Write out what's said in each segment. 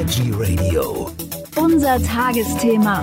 Veggie Radio. Unser Tagesthema.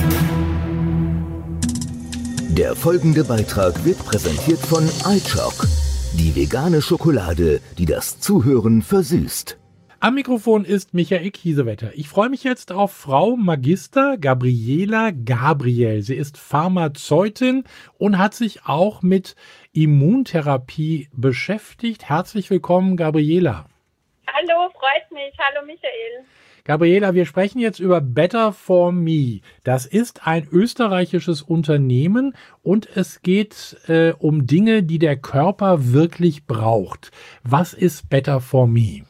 Der folgende Beitrag wird präsentiert von iChoc, die vegane Schokolade, die das Zuhören versüßt. Am Mikrofon ist Michael Kiesewetter. Ich freue mich jetzt auf Frau Magister Gabriela Gabriel. Sie ist Pharmazeutin und hat sich auch mit Immuntherapie beschäftigt. Herzlich willkommen, Gabriela. Hallo, freut mich. Hallo, Michael. Gabriela, wir sprechen jetzt über Better For Me. Das ist ein österreichisches Unternehmen und es geht um Dinge, die der Körper wirklich braucht. Was ist Better For Me?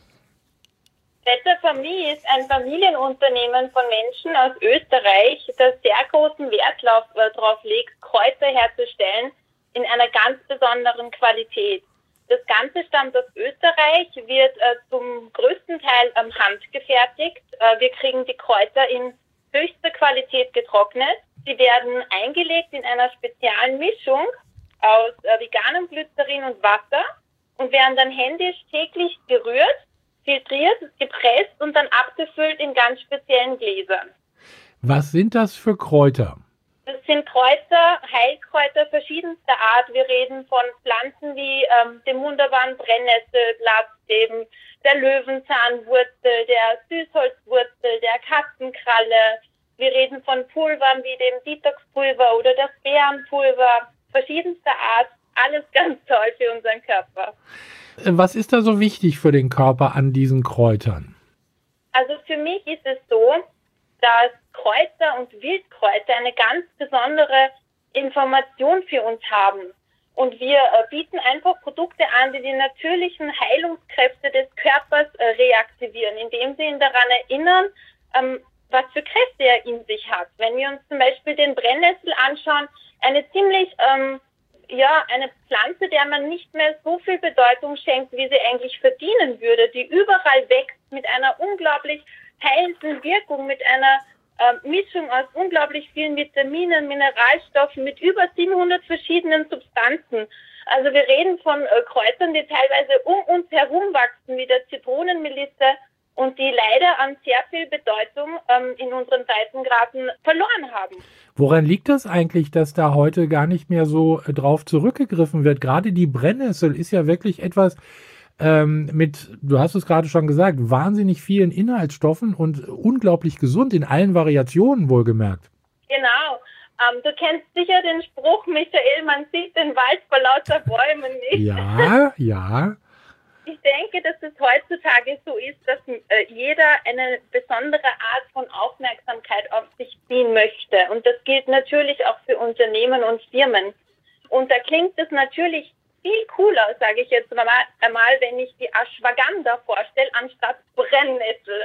Better For Me ist ein Familienunternehmen von Menschen aus Österreich, das sehr großen Wert darauf legt, Kräuter herzustellen in einer ganz besonderen Qualität. Das Ganze stammt aus Österreich, wird zum größten Teil handgefertigt. Wir kriegen die Kräuter in höchster Qualität getrocknet. Sie werden eingelegt in einer speziellen Mischung aus veganem Glycerin und Wasser und werden dann händisch täglich gerührt, filtriert, gepresst und dann abgefüllt in ganz speziellen Gläsern. Was sind das für Kräuter? Das sind Kräuter, Heilkräuter verschiedenster Art. Wir reden von Pflanzen wie dem wunderbaren Brennnesselblatt, der Löwenzahnwurzel, der Süßholzwurzel, der Katzenkralle. Wir reden von Pulvern wie dem Detoxpulver oder das Bärenpulver, verschiedenster Art. Alles ganz toll für unseren Körper. Was ist da so wichtig für den Körper an diesen Kräutern? Also für mich ist es so, dass Kräuter und Wildkräuter eine ganz besondere Information für uns haben. Und wir bieten einfach Produkte an, die die natürlichen Heilungskräfte des Körpers reaktivieren, indem sie ihn daran erinnern, was für Kräfte er in sich hat. Wenn wir uns zum Beispiel den Brennnessel anschauen, eine ziemlich eine Pflanze, der man nicht mehr so viel Bedeutung schenkt, wie sie eigentlich verdienen würde, die überall wächst mit einer unglaublich heilenden Wirkung, mit einer Mischung aus unglaublich vielen Vitaminen, Mineralstoffen, mit über 700 verschiedenen Substanzen. Also wir reden von Kräutern, die teilweise um uns herum wachsen, wie der Zitronenmelisse und die leider an sehr viel Bedeutung in unseren Breitengraden verloren haben. Woran liegt das eigentlich, dass da heute gar nicht mehr so drauf zurückgegriffen wird? Gerade die Brennnessel ist ja wirklich etwas du hast es gerade schon gesagt, wahnsinnig vielen Inhaltsstoffen und unglaublich gesund in allen Variationen wohlgemerkt. Genau. Du kennst sicher den Spruch, Michael, man sieht den Wald vor lauter Bäumen nicht. Ja, ja. Ich denke, dass es heutzutage so ist, dass jeder eine besondere Art von Aufmerksamkeit auf sich ziehen möchte. Und das gilt natürlich auch für Unternehmen und Firmen. Und da klingt es natürlich viel cooler, sage ich jetzt einmal, wenn ich die Ashwagandha vorstelle, anstatt Brennnessel.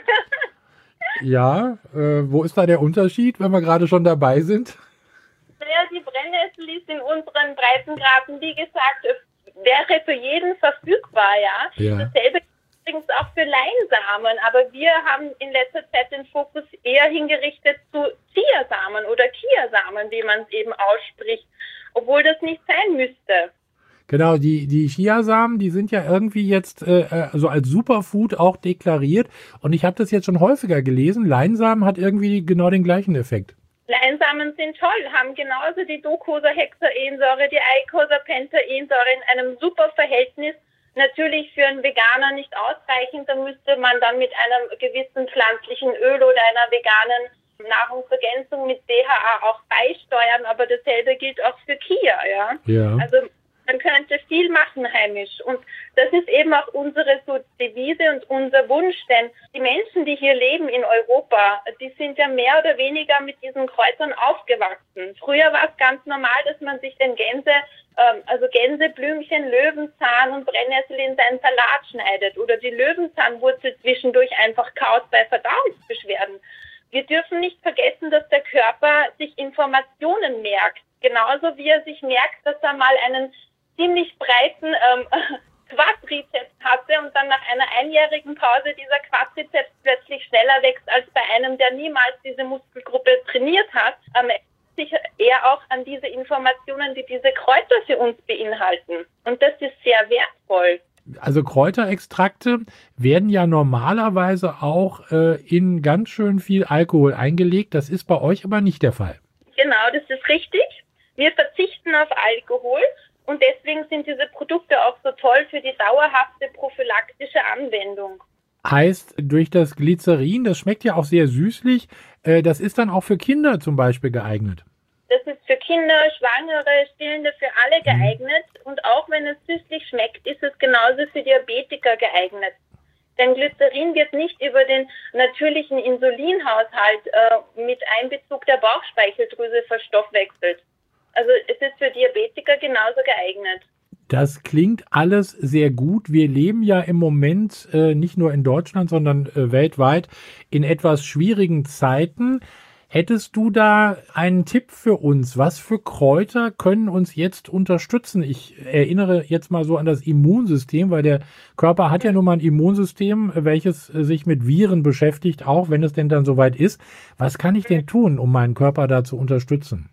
Ja, wo ist da der Unterschied, wenn wir gerade schon dabei sind? Ja, die Brennnessel ist in unseren Breitengraden, wie gesagt, wäre für jeden verfügbar, ja. Dasselbe übrigens auch für Leinsamen, aber wir haben in letzter Zeit den Fokus eher hingerichtet zu Chiasamen oder Chiasamen, wie man es eben ausspricht, obwohl das nicht sein müsste. Genau, die Chiasamen, die sind ja irgendwie jetzt also als Superfood auch deklariert und ich habe das jetzt schon häufiger gelesen, Leinsamen hat irgendwie genau den gleichen Effekt. Leinsamen sind toll, haben genauso die Docosahexaensäure, die Eicosapentaensäure in einem super Verhältnis. Natürlich für einen Veganer nicht ausreichend, da müsste man dann mit einem gewissen pflanzlichen Öl oder einer veganen Nahrungsergänzung mit DHA auch beisteuern, aber dasselbe gilt auch für Chia, ja. Also man könnte viel machen heimisch und das ist eben auch unsere so Devise und unser Wunsch, denn die Menschen, die hier leben in Europa, die sind ja mehr oder weniger mit diesen Kräutern aufgewachsen. Früher war es ganz normal, dass man sich den Gänseblümchen, Löwenzahn und Brennnessel in seinen Salat schneidet oder die Löwenzahnwurzel zwischendurch einfach kaut bei Verdauungsbeschwerden. Wir dürfen nicht vergessen, dass der Körper sich Informationen merkt. Genauso wie er sich merkt, dass er mal einen ziemlich breiten Quadrizeps hatte und dann nach einer einjährigen Pause dieser Quadrizeps plötzlich schneller wächst als bei einem, der niemals diese Muskelgruppe trainiert hat. Sich eher auch an diese Informationen, die diese Kräuter für uns beinhalten. Und das ist sehr wertvoll. Also Kräuterextrakte werden ja normalerweise auch in ganz schön viel Alkohol eingelegt. Das ist bei euch aber nicht der Fall. Genau, das ist richtig. Wir verzichten auf Alkohol und deswegen sind diese Produkte auch so toll für die dauerhafte prophylaktische Anwendung. Heißt, durch das Glycerin, das schmeckt ja auch sehr süßlich, das ist dann auch für Kinder zum Beispiel geeignet. Das ist für Kinder, Schwangere, Stillende, für alle geeignet. Und auch wenn es süßlich schmeckt, ist es genauso für Diabetiker geeignet. Denn Glycerin wird nicht über den natürlichen Insulinhaushalt mit Einbezug der Bauchspeicheldrüse verstoffwechselt. Also es ist für Diabetiker genauso geeignet. Das klingt alles sehr gut. Wir leben ja im Moment nicht nur in Deutschland, sondern weltweit in etwas schwierigen Zeiten. Hättest du da einen Tipp für uns? Was für Kräuter können uns jetzt unterstützen? Ich erinnere jetzt mal so an das Immunsystem, weil der Körper hat ja nun mal ein Immunsystem, welches sich mit Viren beschäftigt, auch wenn es denn dann soweit ist. Was kann ich denn tun, um meinen Körper da zu unterstützen?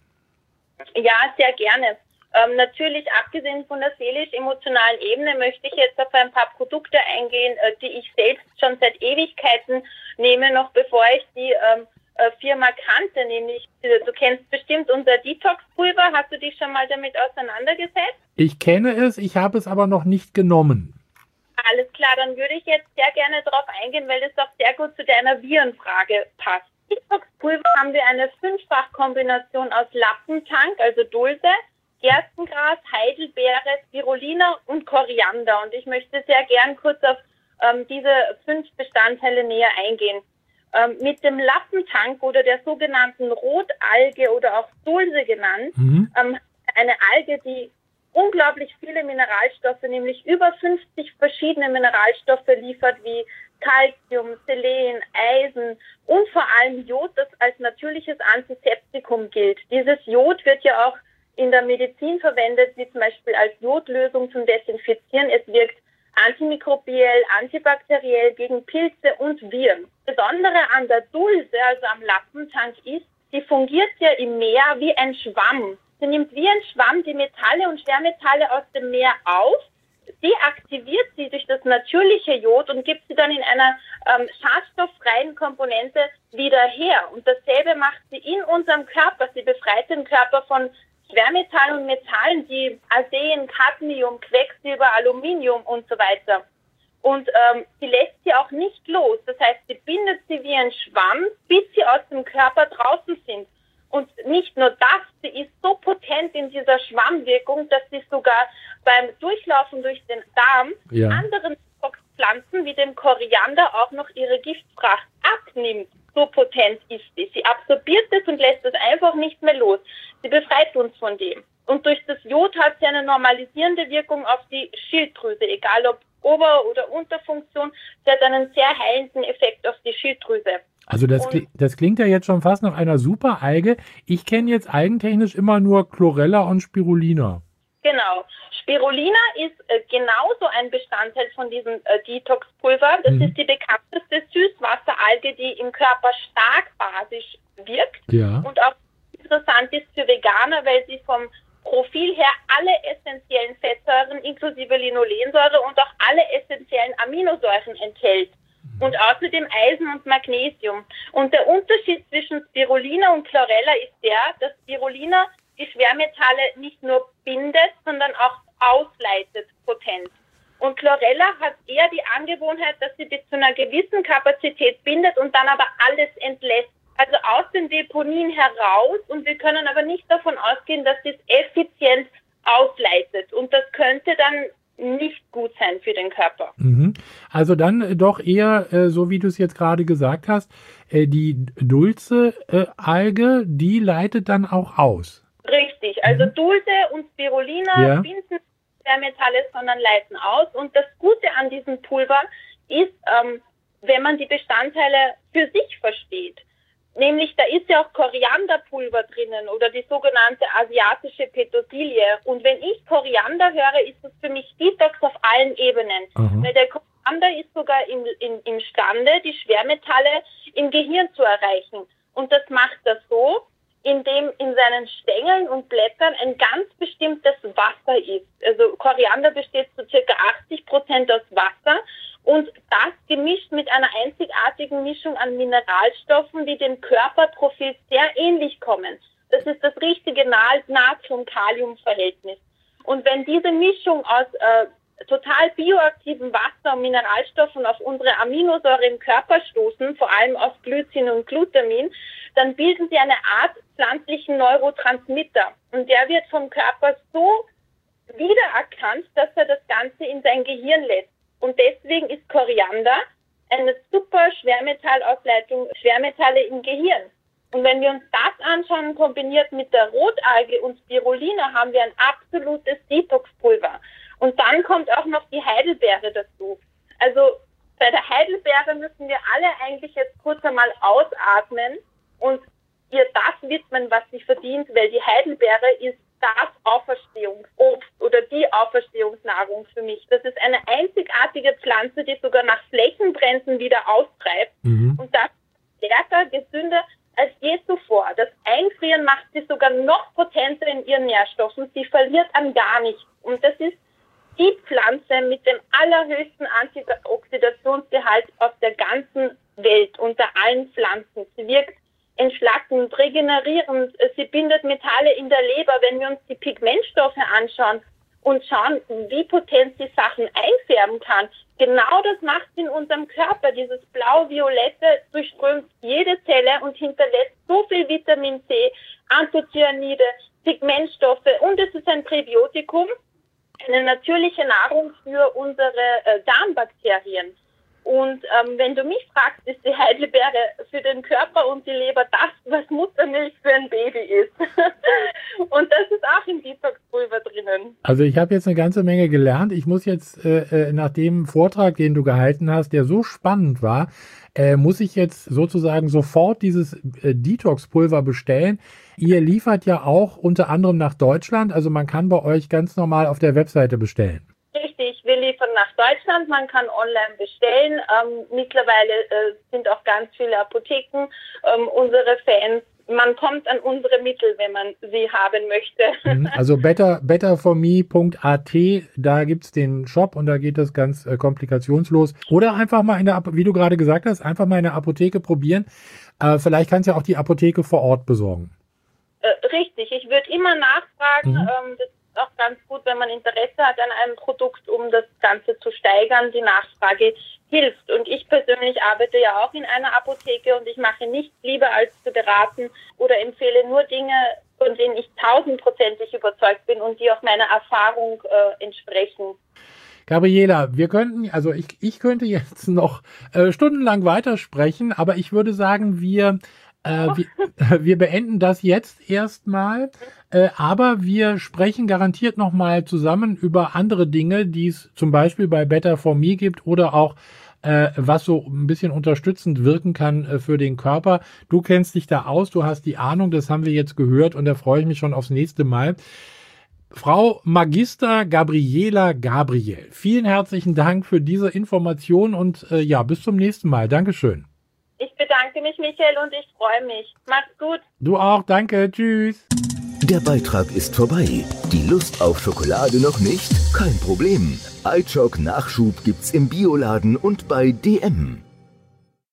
Ja, sehr gerne. Natürlich, abgesehen von der seelisch-emotionalen Ebene, möchte ich jetzt auf ein paar Produkte eingehen, die ich selbst schon seit Ewigkeiten nehme, noch bevor ich die Firma kannte, nämlich, du kennst bestimmt unser Detox-Pulver. Hast du dich schon mal damit auseinandergesetzt? Ich kenne es, ich habe es aber noch nicht genommen. Alles klar, dann würde ich jetzt sehr gerne darauf eingehen, weil das auch sehr gut zu deiner Virenfrage passt. Detox-Pulver haben wir eine 5-fach-Kombination aus Lappentank, also Dulse, Gerstengras, Heidelbeere, Spirulina und Koriander. Und ich möchte sehr gern kurz auf diese 5 Bestandteile näher eingehen. Mit dem Lappentank oder der sogenannten Rotalge oder auch Dulse genannt, eine Alge, die unglaublich viele Mineralstoffe, nämlich über 50 verschiedene Mineralstoffe liefert, wie Calcium, Selen, Eisen und vor allem Jod, das als natürliches Antiseptikum gilt. Dieses Jod wird ja auch in der Medizin verwendet, wie zum Beispiel als Jodlösung zum Desinfizieren. Es wirkt antimikrobiell, antibakteriell gegen Pilze und Viren. Das Besondere an der Dulse, also am Lappentank, ist, sie fungiert ja im Meer wie ein Schwamm. Sie nimmt wie ein Schwamm die Metalle und Schwermetalle aus dem Meer auf, deaktiviert sie durch das natürliche Jod und gibt sie dann in einer schadstofffreien Komponente wieder her. Und dasselbe macht sie in unserem Körper. Sie befreit den Körper von Schwermetallen und Metallen, die Arsen, Cadmium, Quecksilber, Aluminium und so weiter. Und sie lässt sie auch nicht los. Das heißt, sie bindet sie wie ein Schwamm, bis sie aus dem Körper draußen sind. Und nicht nur das, sie ist so potent in dieser Schwammwirkung, dass sie sogar beim Durchlaufen durch den Darm anderen Pflanzen wie dem Koriander auch noch ihre Giftfracht abnimmt. So potent ist sie. Sie absorbiert es und lässt es einfach nicht mehr los. Sie befreit uns von dem. Und durch das Jod hat sie eine normalisierende Wirkung auf die Schilddrüse, egal ob Ober- oder Unterfunktion. Sie hat einen sehr heilenden Effekt auf die Schilddrüse. Also das klingt ja jetzt schon fast nach einer Superalge. Ich kenne jetzt eigentechnisch immer nur Chlorella und Spirulina. Genau. Spirulina ist genauso ein Bestandteil von diesem Detox-Pulver. Das ist die bekannteste Süßwasseralge, die im Körper stark basisch wirkt. Ja. Und auch interessant ist für Veganer, weil sie vom Profil her alle essentiellen Fettsäuren inklusive Linolensäure und auch alle essentiellen Aminosäuren enthält. Und außerdem Eisen und Magnesium. Und der Unterschied zwischen Spirulina und Chlorella ist der, dass Spirulina die Schwermetalle nicht nur bindet, sondern auch ausleitet potent. Und Chlorella hat eher die Angewohnheit, dass sie bis zu einer gewissen Kapazität bindet und dann aber alles entlässt. Also aus den Deponien heraus, und wir können aber nicht davon ausgehen, dass sie es effizient ausleitet. Und das könnte dann nicht gut sein für den Körper. Also dann doch eher, so wie du es jetzt gerade gesagt hast, die Dulce-Alge, die leitet dann auch aus. Richtig, also Dulce und Spirulina binden Schwermetalle, sondern leiten aus. Und das Gute an diesem Pulver ist, wenn man die Bestandteile für sich versteht. Nämlich, da ist ja auch Korianderpulver drinnen oder die sogenannte asiatische Petersilie. Und wenn ich Koriander höre, ist es für mich Detox auf allen Ebenen. Weil der Koriander ist sogar imstande, die Schwermetalle im Gehirn zu erreichen. Und das macht er so, in dem in seinen Stängeln und Blättern ein ganz bestimmtes Wasser ist. Also Koriander besteht zu ca. 80% aus Wasser und das gemischt mit einer einzigartigen Mischung an Mineralstoffen, die dem Körperprofil sehr ähnlich kommen. Das ist das richtige Natrium-Kalium-Verhältnis. Und wenn diese Mischung aus total bioaktivem Wasser und Mineralstoffen auf unsere Aminosäure im Körper stoßen, vor allem auf Glycin und Glutamin, dann bilden sie eine Art pflanzlichen Neurotransmitter. Und der wird vom Körper so wiedererkannt, dass er das Ganze in sein Gehirn lässt. Und deswegen ist Koriander eine super Schwermetallausleitung, Schwermetalle im Gehirn. Und wenn wir uns das anschauen, kombiniert mit der Rotalge und Spirulina, haben wir ein absolutes Detox-Pulver. Und dann kommt auch noch die Heidelbeere dazu. Also bei der Heidelbeere müssen wir alle eigentlich jetzt kurz einmal ausatmen und ihr das widmen, was sie verdient, weil die Heidelbeere ist das Auferstehungsobst oder die Auferstehungsnahrung für mich. Das ist eine einzigartige Pflanze, die sogar nach Flächenbränzen wieder austreibt. Und das ist stärker, gesünder als je zuvor. Das Einfrieren macht sie sogar noch potenter in ihren Nährstoffen. Sie verliert an gar nichts. Und das ist die Pflanze mit dem allerhöchsten Antioxidationsgehalt auf der ganzen Welt, unter allen Pflanzen. Sie wirkt entschlackend, regenerierend, sie bindet Metalle in der Leber. Wenn wir uns die Pigmentstoffe anschauen und schauen, wie potent sie Sachen einfärben kann, genau das macht sie in unserem Körper. Dieses blau-violette durchströmt jede Zelle und hinterlässt so viel Vitamin C, Anthocyanide, Pigmentstoffe und es ist ein Präbiotikum, eine natürliche Nahrung für unsere Darmbakterien. Und wenn du mich fragst, ist die Heidelbeere für den Körper und die Leber das, was Muttermilch für ein Baby ist. Und das ist auch im Detox-Pulver drinnen. Also ich habe jetzt eine ganze Menge gelernt. Ich muss jetzt nach dem Vortrag, den du gehalten hast, der so spannend war, muss ich jetzt sozusagen sofort dieses Detox-Pulver bestellen. Ihr liefert ja auch unter anderem nach Deutschland. Also man kann bei euch ganz normal auf der Webseite bestellen. Richtig, wir liefern nach Deutschland, man kann online bestellen. Mittlerweile sind auch ganz viele Apotheken unsere Fans. Man kommt an unsere Mittel, wenn man sie haben möchte. Also betterforme.at, da gibt's den Shop und da geht das ganz komplikationslos. Oder einfach mal wie du gerade gesagt hast, einfach mal in der Apotheke probieren. Vielleicht kannst du ja auch die Apotheke vor Ort besorgen. Richtig, ich würde immer nachfragen. Das ist auch ganz gut, wenn man Interesse hat an einem Produkt, um das Ganze zu steigern. Die Nachfrage hilft. Und ich persönlich arbeite ja auch in einer Apotheke und ich mache nichts lieber als zu beraten oder empfehle nur Dinge, von denen ich 1000%ig überzeugt bin und die auch meiner Erfahrung entsprechen. Gabriela, ich könnte jetzt noch stundenlang weitersprechen, aber ich würde sagen, wir beenden das jetzt erstmal, aber wir sprechen garantiert nochmal zusammen über andere Dinge, die es zum Beispiel bei Better For Me gibt oder auch was so ein bisschen unterstützend wirken kann für den Körper. Du kennst dich da aus, du hast die Ahnung, das haben wir jetzt gehört und da freue ich mich schon aufs nächste Mal. Frau Magister Gabriela Gabriel, vielen herzlichen Dank für diese Information und bis zum nächsten Mal. Dankeschön. Ich bedanke mich, Michael, und ich freue mich. Mach's gut. Du auch, danke, tschüss. Der Beitrag ist vorbei. Die Lust auf Schokolade noch nicht? Kein Problem. iChock Nachschub gibt's im Bioladen und bei DM.